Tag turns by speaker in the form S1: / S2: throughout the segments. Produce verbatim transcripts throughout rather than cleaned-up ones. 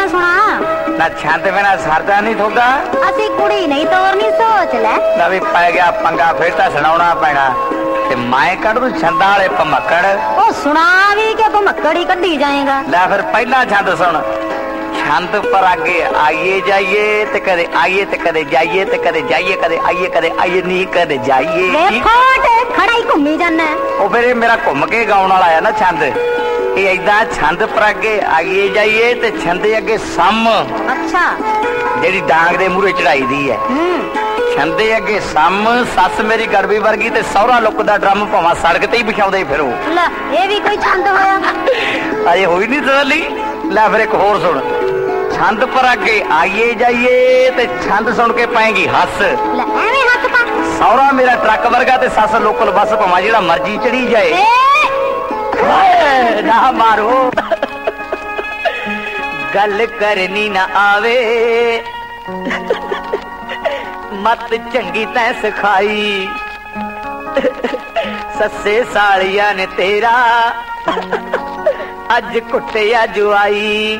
S1: ਤਾਂ ਸੁਣਾ
S2: ਨਾ ਛੰਦ ਬਿਨਾ ਸਰਦਾ ਨਹੀਂ ਥੋਦਾ।
S1: ਅਸੀਂ ਕੁੜੀ ਨਹੀਂ ਤੋਰਨੀ ਸੋਚ ਲੈ।
S2: ਨਾ ਵੀ ਪੈ ਗਿਆ ਪੰਗਾ ਫਿਰ ਤਾਂ ਸੁਣਾਉਣਾ ਪੈਣਾ ਤੇ ਮੈਂ ਕੱਢ ਦੂੰ ਛੰਦਾਂ ਵਾਲੇ ਭਮੱਕੜ।
S1: ਉਹ ਸੁਣਾ ਵੀ ਕਿ ਭਮੱਕੜ ਹੀ ਕੱਢੀ ਜਾਏਗਾ।
S2: ਲੈ ਫਿਰ ਪਹਿਲਾ ਛੰਦ ਸੁਣ। ਛੰਦ ਪਰ ਅੱਗੇ ਆਈਏ ਜਾਈਏ ਤੇ ਕਦੇ ਆਈਏ ਤੇ ਕਦੇ ਜਾਈਏ ਤੇ ਕਦੇ ਜਾਈਏ ਕਦੇ ਆਈਏ ਕਦੇ ਆਈਏ ਨਹੀਂ ਕਦੇ ਜਾਈਏ।
S1: ਵੇਖੋ ਤੇ ਖੜਾ ਹੀ ਘੁੰਮੀ ਜਾਂਦਾ।
S2: ਉਹ ਫਿਰ ਇਹ ਮੇਰਾ ਘੁੰਮ ਕੇ ਗਾਉਣ ਵਾਲਾ ਆ ਨਾ ਛੰਦ। ਇਹ ਏਦਾਂ ਛੰਦ ਪਰ ਅੱਗੇ ਆਈਏ ਜਾਈਏ ਤੇ ਛੰਦੇ ਅੱਗੇ ਸਮ।
S1: ਅੱਛਾ
S2: ਜਿਹੜੀ ਡਾਂਗ ਦੇ ਮੂਹਰੇ ਚੜਾਈ ਦੀ ਹੈ। ਛੰਦੇ ਅੱਗੇ ਸਮ। ਸੱਸ ਮੇਰੀ ਗੜਬੀ ਵਰਗੀ ਤੇ ਸਹੁਰਾ ਲੁੱਕ ਦਾ ਡਰਮ ਭਾਵਾਂ ਸੜਕ ਤੇ ਹੀ ਵਿਛਾਉਂਦੇ ਫਿਰੋ।
S1: ਲੈ ਇਹ ਵੀ ਕੋਈ ਛੰਦ ਹੋਇਆ।
S2: ਅਜੇ ਹੋਈ ਨਹੀਂ ਤਸੱਲੀ। ਲੈ ਫਿਰ ਇੱਕ ਹੋਰ ਸੁਣ। ਛੰਦ ਪਰ ਅੱਗੇ ਆਈਏ ਜਾਈਏ ਤੇ ਛੰਦ ਸੁਣ ਕੇ ਪਾਏਗੀ ਹੱਸ।
S1: ਲੈ ਐਵੇਂ ਹੱਥ ਪਾ।
S2: ਸਹੁਰਾ ਮੇਰਾ ਟਰੱਕ ਵਰਗਾ ਤੇ ਸੱਸ ਲੋਕਲ ਬੱਸ ਭਾਵਾਂ ਜਿਹੜਾ ਮਰਜੀ ਚੜੀ ਜਾਏ। ਨਾ ਮਾਰੋ ਗੱਲ ਕਰਨੀ ਨਾ ਆਵੇ ਮਤ ਚੰਗੀ ਤੈਂ ਸਿਖਾਈ ਸੱਸੇ ਸਾਲੀਆਂ ਨੇ ਤੇਰਾ ਅੱਜ ਕੁੱਟਿਆ ਜੁਆਈ।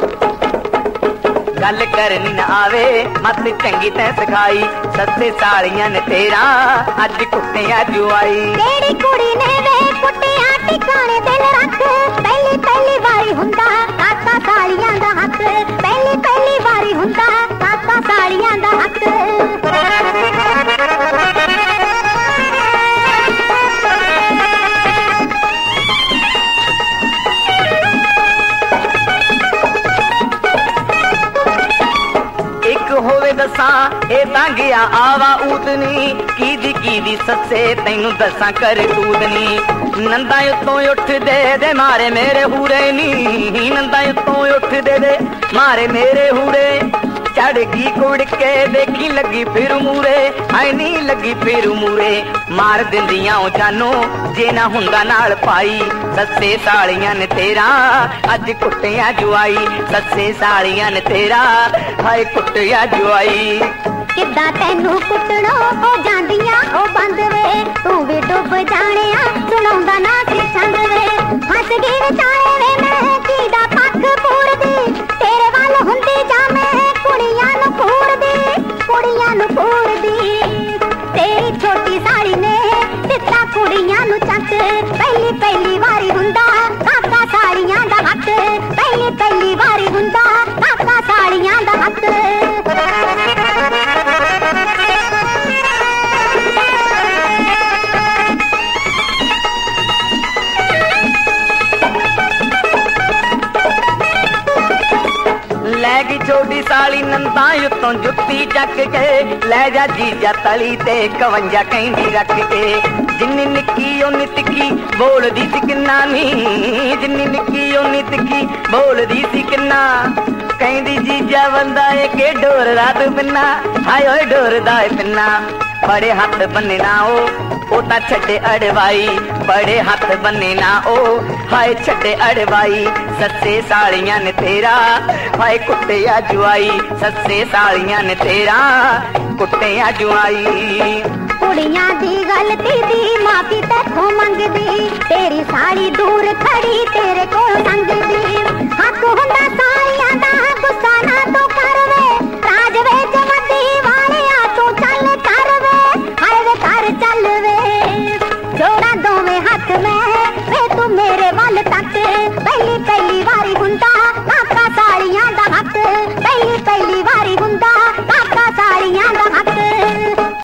S2: ਗੱਲ ਕਰਨੀ ਨਾ ਆਵੇ ਮਤ ਚੰਗੀ ਤੈਂ ਸਿਖਾਈ ਸੱਸੇ ਸਾਲੀਆਂ ਨੇ ਤੇਰਾ ਅੱਜ ਕੁੱਟਿਆ ਜੁਆਈ।
S1: ਕਿਹੜੀ ਕੁੜੀ ਨੇ ਵੇ ਕੁੱਟਿਆ ਟਿਕਾਣੇ ਦਿਲ ਰੱਖ। ਪਹਿਲੀ ਪਹਿਲੀ ਵਾਰੀ ਹੁੰਦਾ ਕਾਕਾ ਸਾਲੀਆਂ ਦਾ ਹੱਕ। ਪਹਿਲੀ ਪਹਿਲੀ ਵਾਰੀ ਹੁੰਦਾ ਕਾਕਾ ਸਾਲੀਆਂ ਦਾ ਹੱਕ।
S2: ਹੋਵੇ ਦੱਸਾਂ ਇਹ ਤਾਂ ਗਿਆ ਆਵਾ ਊਤਨੀ ਕੀਦੀ ਕੀਦੀ ਸੱਸੇ ਤੈਨੂੰ ਦੱਸਾਂ ਕਰ ਤੂਦਨੀ। ਨੰਦਾ ਉੱਤੋਂ ਉੱਠਦੇ ਦੇ ਮਾਰੇ ਮੇਰੇ ਹੂਰੇ ਨੀ। ਨੰਦਾ ਉੱਤੋਂ ਉੱਠਦੇ ਦੇ ਮਾਰੇ ਮੇਰੇ ਹੂਰੇ। ਚੜ ਗਈ ਕੁੜ ਕੇ ਦੇਖੀ ਲੱਗੀ ਫਿਰ ਮੂਰੇ। ਐ ਨੀ ਲੱਗੀ ਫਿਰ ਮੂਰੇ ਮਾਰ ਦਿੰਦੀਆਂ ਉਹ ਜਾਨੋ ਜੇ ਨਾ ਹੁੰਦਾ ਨਾਲ ਪਾਈ। ਸੱਸੇ ਸਾਲੀਆਂ ਨੇ ਤੇਰਾ ਅੱਜ ਕੁੱਟਿਆ ਜੁਆਈ। ਸੱਸੇ ਸਾਲੀਆਂ ਨੇ ਤੇਰਾ ਹਾਏ ਕੁੱਟਿਆ ਜੁਆਈ।
S1: ਕਿੱਦਾਂ ਤੈਨੂੰ ਕੁੱਟਣੋ ਹੋ ਜਾਂਦੀਆਂ ਉਹ ਬੰਦ ਵੇ। ਤੂੰ ਵੀ ਡੁੱਬ ਜਾਣਿਆ ਸੁਣਾਉਂਦਾ ਨਾ ਸੀ ਛੰਦ ਵੇ। ਹੱਸ ਗਈ ਵਿਚਾਲੇ ਵੇ ਮੈਂ ਕਿਹਦਾ ਪੱਖ ਪੂਰਦੀ। ਤੇਰੇ ਵੱਲ ਹੁੰਦੀ ਜਾ ਮੈਂ ਕੁੜੀਆਂ ਨੂੰ ਪੂਰਦੀ। ਕੁੜੀਆਂ ਨੂੰ ਪੂਰਦੀ ਤੇਰੀ ਛੋਟੀ ਸਾਲੀ ਨੇ ਦਿੱਤਾ ਕੁੜੀਆਂ ਨੂੰ ਚੱਕ। ਪਹਿਲੀ ਪਹਿਲੀ ਵਾਰੀ ਹੁੰਦਾ ਕਾਕਾ ਸਾਲੀਆਂ ਦਾ ਹੱਕ। ਪਹਿਲੀ ਪਹਿਲੀ ਵਾਰੀ ਹੁੰਦਾ ਕਾਕਾ ਸਾਲੀਆਂ ਦਾ ਹੱਕ। ਲੈ ਗਈ ਛੋਟੀ ਸਾਲੀ ਨੰਦਾਂ ਉੱਤੋਂ ਜੁੱਤੀ ਚੱਕ ਕੇ। ਲੈ ਜਾ ਜੀਜਾ ਤਲੀ ਤੇ ਕਵੰਜਾ ਕਹਿੰਦੀ ਰੱਖ ਕੇ। ਜਿੰਨੀ ਨਿੱਕੀ ਓਨੀ ਤਿੱਖੀ ਬੋਲਦੀ ਸੀ ਕਿੰਨਾ ਨੀ। ਜਿੰਨੀ ਨਿੱਕੀ ਓਨੀ ਤਿੱਖੀ ਬੋਲਦੀ ਸੀ ਕਿੰਨਾ। ਕਹਿੰਦੀ ਜੀਜਾ ਬੰਦਾ ਏ ਕਿ ਡੋਰ ਰਾਤ ਪਿੰਨਾ। ਹਾਏ ਓਏ ਡੋਰ ਦਾ ਏ ਪਿੰਨਾ। ਬੜੇ ਹੱਥ ਬੰਨੇ ਨਾ ਉਹ ਉਹ ਤਾਂ ਛੱਡੇ ਅੜਵਾਈ। ਬੜੇ ਹੱਥ ਬੰਨੇ ਨਾ ਉਹ ਹਾਏ ਛੱਡੇ ਅੜਵਾਈ। ਸੱਸੇ ਸਾਲੀਆਂ ਨੇ ਤੇਰਾ ਹਾਏ ਕੁੱਟਿਆ ਜੁਆਈ। ਸੱਸੇ ਸਾਲੀਆਂ ਨੇ ਤੇਰਾ ਕੁੱਟਿਆ ਜੁਆਈ। ਕੁੜੀਆਂ ਦੀ ਗਲਤੀ ਦੀ ਮਾਫੀ ਤੇਥੋਂ ਮੰਗਦੀ। ਤੇਰੀ ਸਾਲੀ ਦੂਰ ਖੜੀ ਤੇਰੇ ਕੋਲ ਸੰਗਦੀ। ਹੱਕ ਹੁੰਦਾ